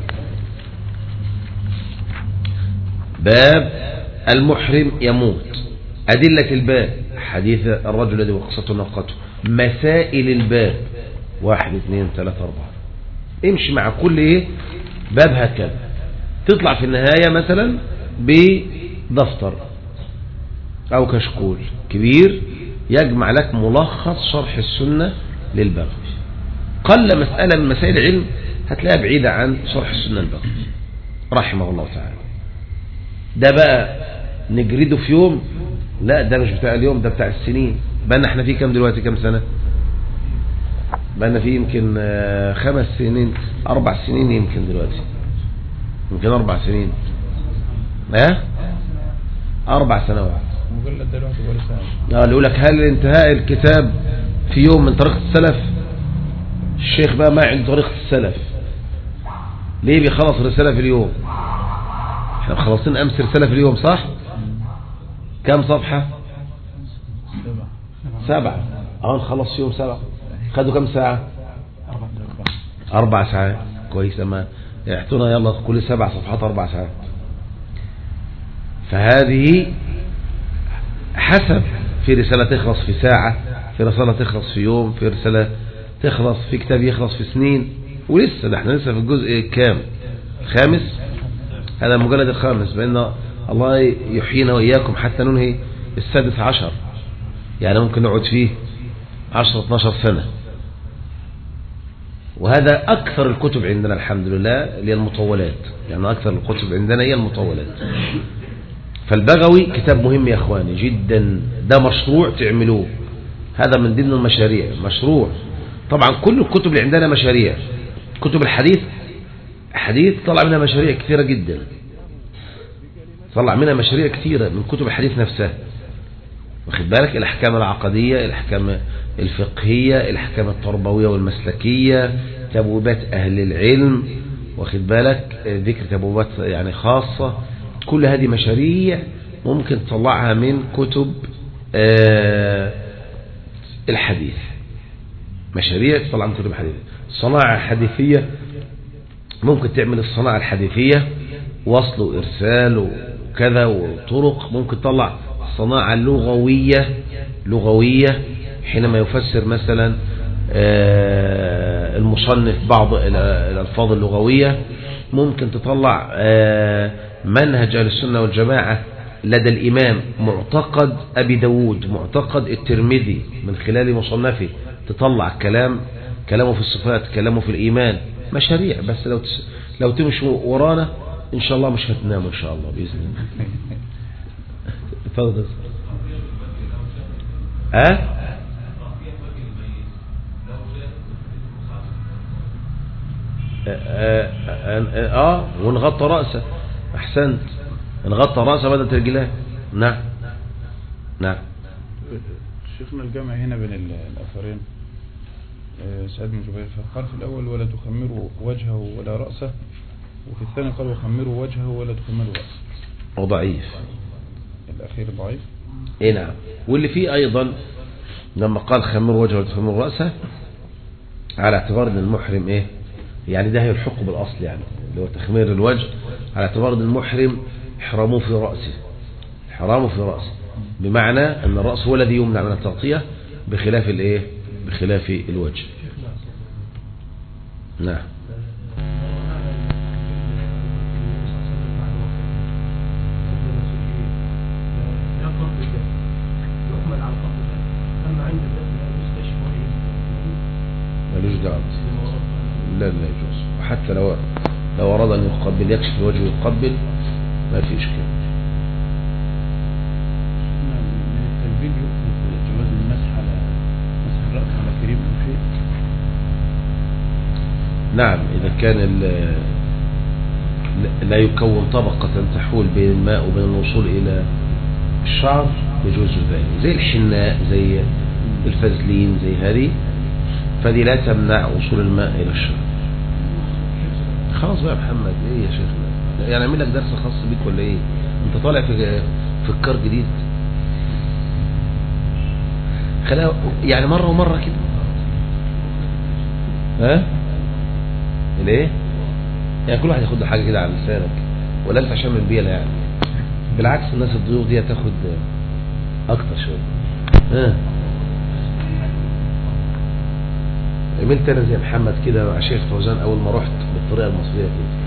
باب المحرم يموت، ادلة الباب حديث الرجل الذي وقصته ناقته، مسائل الباب 1 2 3 4. امشي مع كل ايه باب هكذا، تطلع في النهاية مثلا بدفتر او كشكول كبير يجمع لك ملخص شرح السنة للبغوي. قل مسألة من مسائل العلم هتلاقيها بعيدة عن شرح السنة البغوي رحمه الله تعالى. ده بقى نجرده في يوم؟ لا، ده مش بتاع اليوم، ده بتاع السنين. بقى احنا فيه كام دلوقتي؟ كام سنة بقى فيه؟ يمكن 5 سنين 4 سنين، يمكن دلوقتي يمكن 4 سنين، 4 سنوات. مجلد دلوقتي ولا سنة. اللي يقول لك هل انتهاء الكتاب في يوم من طريقة السلف؟ الشيخ بقى ما عنده طريقة السلف، ليه بيخلص رسالة في اليوم؟ احنا مخلصين امس رسالة في اليوم صح؟ كم صفحة؟ 7. نخلص يوم 7. خدوا كم ساعة؟ 4 ساعات. كويس. اما يحطونا يلا كل 7 صفحات 4 ساعات. فهذه حسب، في رسالة تخلص في ساعة، في رسالة تخلص في يوم، في رسالة تخلص في كتاب يخلص في سنين. ولسه ده احنا لسه في الجزء الكام؟ الخامس. هذا المجلد الخامس، بأن الله يحيينا وإياكم حتى ننهي السادس عشر، يعني ممكن نقعد فيه 10-12 سنة. وهذا أكثر الكتب عندنا الحمد لله اللي هي المطولات، يعني أكثر الكتب عندنا هي المطولات. فالبغوي كتاب مهم يا أخواني جدا، ده مشروع تعملوه، هذا من ضمن المشاريع، مشروع. طبعا كل الكتب اللي عندنا مشاريع. كتب الحديث طلع منها مشاريع كثيرة جدا، طلع منها مشاريع كثيرة من كتب الحديث نفسها، واخد بالك؟ الأحكام العقدية، الأحكام الفقهية، الأحكام التربوية والمسلكية، تبويبات أهل العلم، واخد بالك؟ ذكر تبويبات يعني خاصة. كل هذه مشاريع ممكن تطلعها من كتب الحديث، مشاريع تطلع من كتب حديث. صناعة حديثية ممكن تعمل الصناعة الحديثية وصل وإرسال وكذا وطرق. ممكن تطلع صناعة لغوية حينما يفسر مثلا المصنف بعض الألفاظ اللغوية. ممكن تطلع منهج أهل السنة والجماعة لدى الإمام، معتقد أبي داود، معتقد الترمذي من خلال مصنفه، تطلع كلامه في الصفات، كلامه في الإيمان. مشاريع. بس لو تمشوا ورانا إن شاء الله مش هتناموا إن شاء الله بإذن الله. تفضل. ونغطى رأسه. أحسنت، نغطى رأسه بدل رجلاه. نعم. شيخنا الجمع هنا بين الأثرين سعيد بن جبير فقال في الأول ولا تخمروا وجهه ولا رأسه، وفي الثاني قال وخمروا وجهه ولا تخمروا رأسه. وضعيف الأخير ضعيف. نعم. واللي فيه أيضا لما قال خمروا وجهه ولا تخمروا رأسه على اعتبار ان المحرم يعني ده هي الحق بالأصل، يعني اللي هو تخمير الوجه على اعتبار ان المحرم حرامه في رأسه، بمعنى ان الرأس هو الذي يمنع من التغطية بخلاف بخلاف الوجه. نعم. ملوش دعوة. لا يجوز. وحتى لو أراد أن يقبل يكشف الوجه ويقبل ما في إشكال. من التنبيه يؤخذ جواز المسح الرأس على كريم أو شيء. نعم، إذا كان لا يكون طبقة تحول بين الماء وبين الوصول إلى الشعر يجوز ذلك، زي الحناء، زي الفازلين، زي هذه، فدي لا تمنع وصول الماء إلى الشعر. خلاص بقى يا محمد، ايه يا شيخنا؟ يعني اعمل لك درس خاص بيك ولا ايه؟ انت طالع في الكار جديد. خليها يعني مرة ومرة كده. الايه؟ يعني كل واحد ياخد له حاجة كده على لسانك، ولا انت عشان من بيلا يعني؟ بالعكس الناس الضيوف دي هتاخد اكتر شوية. عملت انا زي محمد كده مع شيخ فوزان اول ما رحت بالطريقه المصريه كده.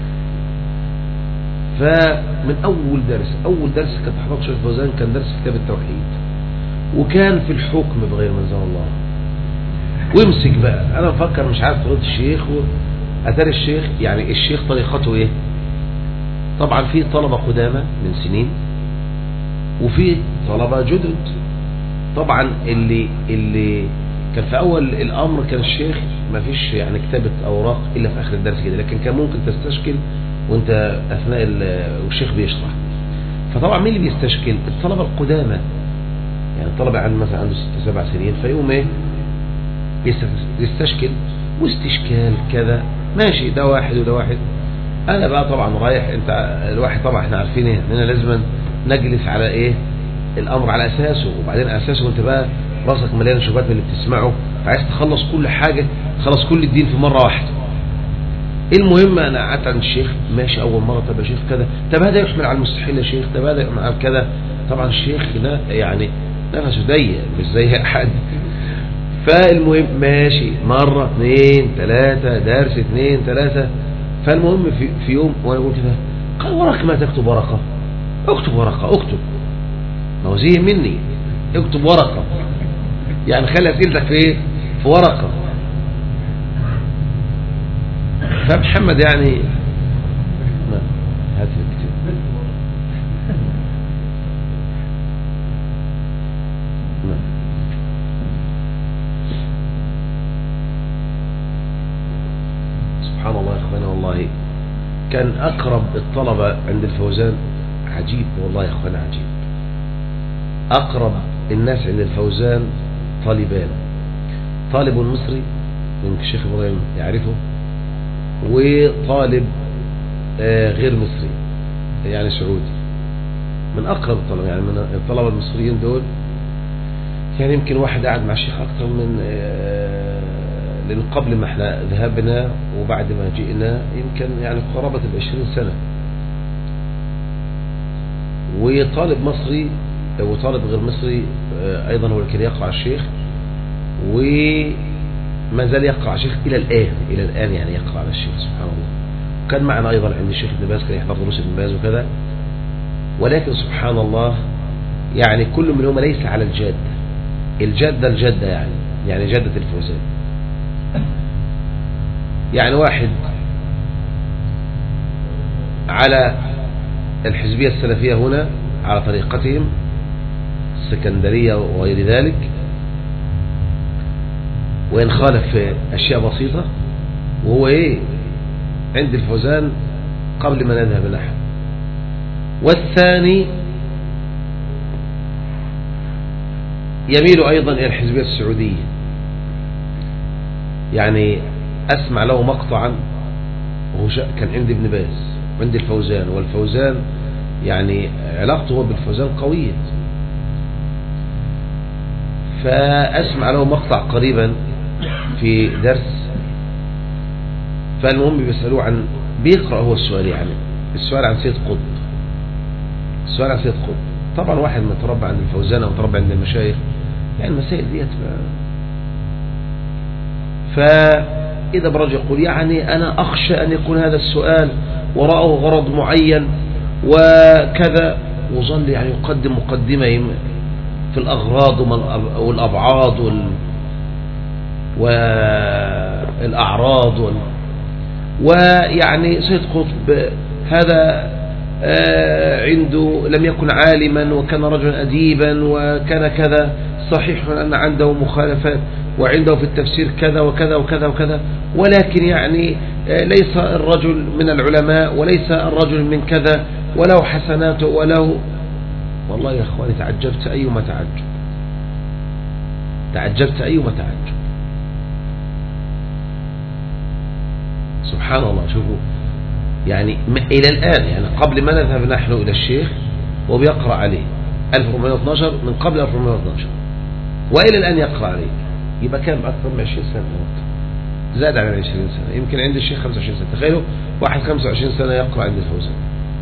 فمن اول درس كنت حضرت شيخ فوزان كان درس كتاب التوحيد، وكان في الحكم بغير ما انزل الله. وامسك بقى، انا مفكر مش عارف طريقه الشيخ، اتاري الشيخ يعني الشيخ طريقته ايه؟ طبعا في طلبه قدامى من سنين وفي طلبه جدد. طبعا اللي كان في اول الامر كان الشيخ ما فيش يعني كتابة اوراق الا في اخر الدرس كده، لكن كان ممكن تستشكل وانت اثناء والشيخ بيشرح. فطبعا مين اللي بيستشكل؟ الطلبة القدامى، يعني الطلبة مثلا عنده 6-7 سنين، فيقوم يستشكل واستشكال كذا، ماشي، ده واحد وده واحد. انا بقى طبعا رايح، انت الواحد طبعا احنا عارفين اننا لازم نجلس على الامر على اساسه، وبعدين اساسه انت بقى راسك مليان شبهات من اللي بتسمعه، عايز تخلص كل حاجة، خلص كل الدين في مرة واحدة. المهم انا قعدت عند الشيخ، ماشي اول مرة، طب يا شيخ كذا، طب هذا يحمل على المستحيل يا شيخ، طب هذا يحمل على كذا. طبعا الشيخ يعني نفسه ضيق مش زي حد. فالمهم ماشي مرة 2 3 درس 2 3. فالمهم في يوم وانا قلت كده، قال وراك ما تكتب ورقة؟ اكتب ورقة، اكتب، ما هو زي مني، اكتب ورقة، يعني خلي اسئلتك في ورقة. فمحمد يعني هات الكتاب. سبحان الله يا اخوانا، والله كان اقرب الطلبة عند الفوزان عجيب، والله يا اخوانا عجيب. اقرب الناس عند الفوزان طالبان، طالب مصري من الشيخ ابراهيم يعرفه، وطالب غير مصري يعني سعودي، من اقرب الطلبة، يعني من الطلبة المصريين دول. يعني يمكن واحد قاعد مع الشيخ أكثر من لأن قبل ما احنا ذهبنا وبعد ما جئنا يمكن يعني قرابة 20 سنة، وطالب مصري وطالب غير مصري أيضا هو اللي كان يقرأ على الشيخ، وما زال يقرأ على الشيخ إلى الآن يعني يقرأ على الشيخ سبحان الله. كان معنا أيضا عند الشيخ ابن باز، كان يحضر دروس ابن باز وكذا، ولكن سبحان الله يعني كل منهم ليس على الجادة يعني جادة الفوزان. يعني واحد على الحزبية السلفية هنا على طريقتهم السكندرية وغير ذلك، وإن خالف في أشياء بسيطة، وهو عند الفوزان قبل ما نذهب نحن. والثاني يميل أيضا إلى الحزبية السعودية، يعني أسمع له مقطعا وهو كان عند ابن باز وعند الفوزان، والفوزان يعني علاقته بالفوزان قوية، فأسمع له مقطع قريبا في درس، فالمهم بيسألوه عن بيقرأ هو السؤال، يعني السؤال عن سيد قطب، السؤال عن سيد قطب. طبعا واحد متربى عند الفوزان أو متربى عند المشايخ، يعني المسائل ديت فإذا برجل يقول يعني أنا أخشى أن يكون هذا السؤال وراءه غرض معين وكذا، وظل يعني يقدم مقدمة في الأغراض والأبعاد والأعراض ويعني سيد قطب هذا عنده لم يكن عالما وكان رجلا أديبا وكان كذا، صحيح أن عنده مخالفات وعنده في التفسير كذا وكذا وكذا وكذا، ولكن يعني ليس الرجل من العلماء وليس الرجل من كذا، وله حسناته وله. والله يا أخواني تعجبت أيما تعجب سبحان الله. شوفوا يعني إلى الآن، يعني قبل ما نذهب نحن إلى الشيخ وبيقرأ عليه 1412 من قبل 1412 وإلى الآن يقرأ عليه، يبقى كان أكثر من 20 سنة، زاد عن 20 سنة، يمكن عند الشيخ 25 سنة. تخيلوا واحد 25 سنة يقرأ عند الفوزان،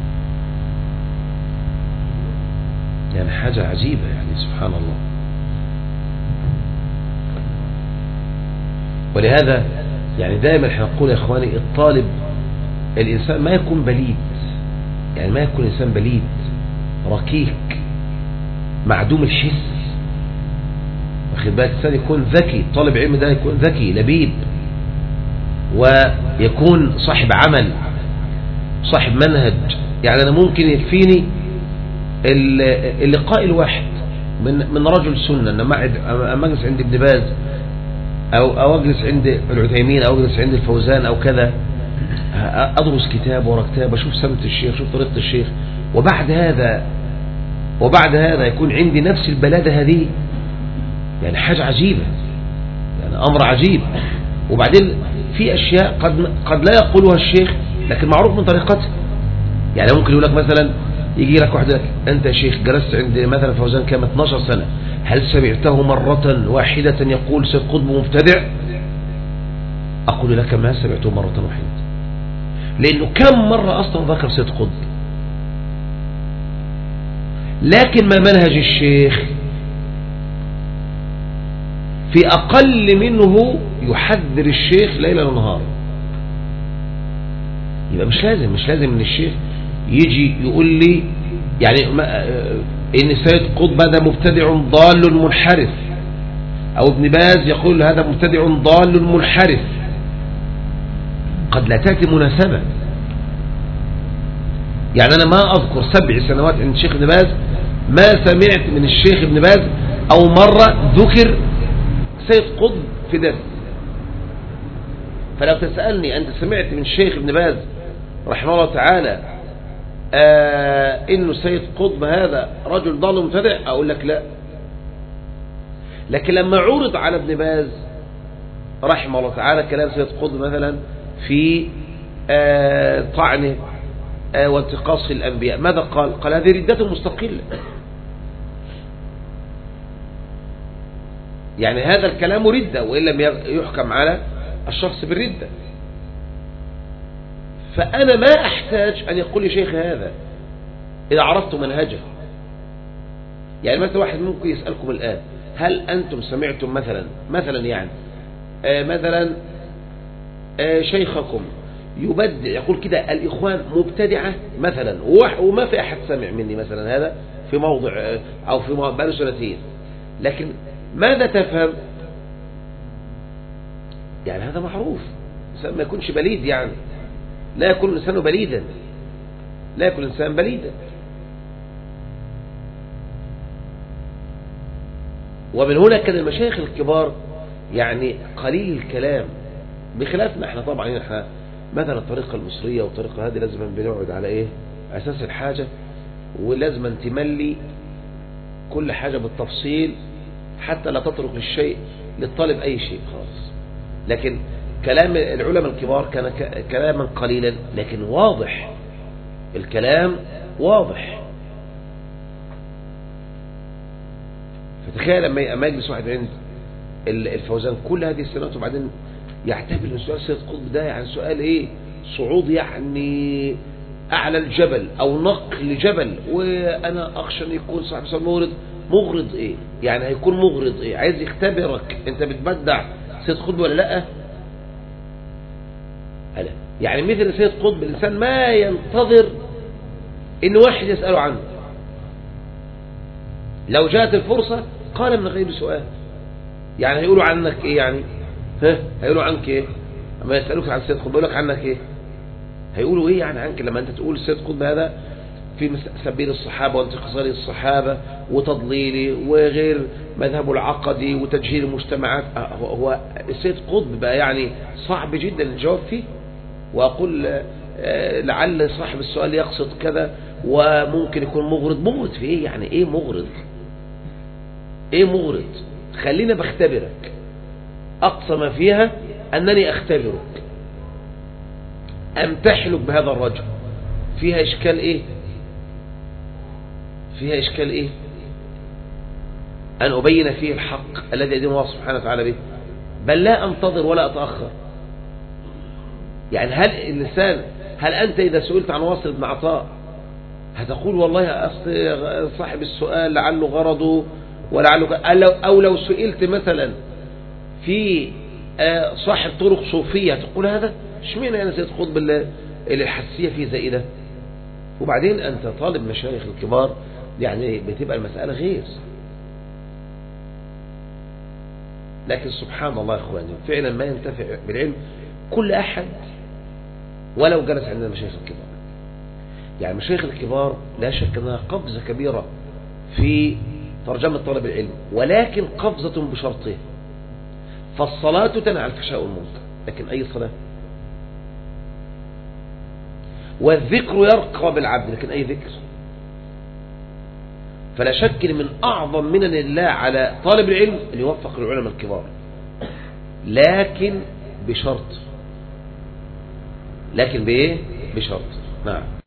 يعني حاجة عجيبة يعني سبحان الله. ولهذا يعني دائما احنا نقول يا اخواني الطالب الانسان ما يكون بليد، يعني ما يكون انسان بليد ركيك معدوم الحس، واخد بالك، الانسان يكون ذكي، طالب علم ده يكون ذكي لبيب، ويكون صاحب عمل صاحب منهج. يعني انا ممكن يكفيني اللقاء الواحد من رجل سنة، لما اجلس عند ابن باز او اجلس عند العثيمين او اجلس عند الفوزان او كذا، ادرس كتاب ورا كتاب، اشوف سمت الشيخ، اشوف طريقة الشيخ، وبعد هذا يكون عندي نفس البلادة هذه، يعني حاجة عجيبة، يعني امر عجيب. وبعدين في اشياء قد لا يقولها الشيخ لكن معروف من طريقته، يعني ممكن يقول لك مثلا، يجي لك واحد لك انت يا شيخ جلست عند مثلا فوزان كام 12 سنة، هل سمعته مرة واحدة يقول سيد قطب مبتدع؟ اقول لك ما سمعته مرة واحدة، لانه كم مرة اصلا ذكر سيد قطب، لكن ما منهج الشيخ في اقل منه يحذر الشيخ ليلا ونهارا. يبقى مش لازم ان الشيخ يجي يقول لي يعني ان سيد قطب هذا مبتدع ضال منحرف، او ابن باز يقول هذا مبتدع ضال منحرف، قد لا تأتي مناسبة. يعني انا ما اذكر 7 سنوات عند الشيخ ابن باز ما سمعت من الشيخ ابن باز او مرة ذكر سيد قطب في درس. فلو تسألني انت سمعت من الشيخ ابن باز رحمه الله تعالى انه سيد قطب هذا رجل ضال مبتدع، اقول لك لا. لكن لما عرض على ابن باز رحمه الله تعالى كلام سيد قطب مثلا في طعنه وانتقاص الانبياء، ماذا قال؟ قال هذه ردة مستقلة. يعني هذا الكلام ردة وإن لم يحكم على الشخص بالردة. فأنا ما أحتاج أن يقول لي شيخ هذا إذا عرفت منهجه. يعني مثلا واحد ممكن يسألكم الآن هل أنتم سمعتم مثلا يعني مثلا شيخكم يبدع يقول كده الإخوان مبتدعة مثلا وما في أحد سمع مني مثلا هذا في موضع أو في بقاله سنتين، لكن ماذا تفهم؟ يعني هذا معروف، ما يكونش بليد، يعني لا يكون الإنسان بليدا، لا يكون الإنسان بليدا. ومن هنا كان المشايخ الكبار يعني قليل الكلام، بخلافنا احنا طبعا. احنا مثلا الطريقة المصرية والطريقة هذه لازم بنقعد على ايه اساس الحاجة، ولازم تملي كل حاجة بالتفصيل حتى لا تترك الشيء للطالب اي شيء خالص. لكن كلام العلماء الكبار كان كلاما قليلا لكن واضح، الكلام واضح. فتخيل لما يجلس واحد عند الفوزان كل هذه السنوات وبعدين يعتبر من سؤال سيد قطب ده يعني سؤال ايه، صعود يعني اعلى الجبل او نقل جبل، وانا اخشى ان يكون صاحب سؤال مغرض ايه، يعني هيكون مغرض ايه، عايز يختبرك انت بتبدع سيد قطب ولا لا. هلا يعني مثل سيد قطب الانسان ما ينتظر ان واحد يسأله عنه، لو جاءت الفرصة قال من غير سؤال. يعني هيقولوا عنك ايه، يعني هيقولوا عنك ايه اما يسألوك عن سيد قطب يقول لك عنك ايه، هيقولوا ايه يعني عنك لما انت تقول سيد قطب هذا في سبيل الصحابة وانتقاص الصحابة وتضليلي وغير مذهبه العقدي وتجهيل المجتمعات. هو السيد قطب بقى يعني صعب جدا الجواب فيه، واقول لعل صاحب السؤال يقصد كذا وممكن يكون مغرض في ايه، يعني ايه مغرض، ايه مغرض؟ خلينا بختبرك، اقصى ما فيها انني اختبرك، امتحلك بهذا الرجل، فيها اشكال ايه، فيها اشكال ايه ان ابين فيه الحق الذي يدين الله سبحانه وتعالى به، بل لا انتظر ولا اتأخر. يعني هل الانسان، هل انت اذا سئلت عن واصل بن عطاء هتقول والله اصل صاحب السؤال لعله غرضه ولعله، او لو سئلت مثلا في صاحب طرق صوفية تقول هذا اشمعنى انا سيد قطب اللي الحساسية فيه زائدة؟ وبعدين انت طالب مشايخ الكبار يعني بتبقى المسألة غير. لكن سبحان الله يا اخواني فعلا ما ينتفع بالعلم كل احد ولو جلس عند المشايخ الكبار. يعني المشايخ الكبار لا شك انها قفزة كبيرة في ترجمة طلب العلم، ولكن قفزة بشرطين: فالصلاة تنهى عن الفحشاء والمنكر، لكن أي صلاة؟ والذكر يرقى بالعبد، لكن أي ذكر؟ فلا شك من أعظم منن الله على طالب العلم أن يوفق العلماء الكبار، لكن بشرط. لكن بإيه؟ بشرط. نعم.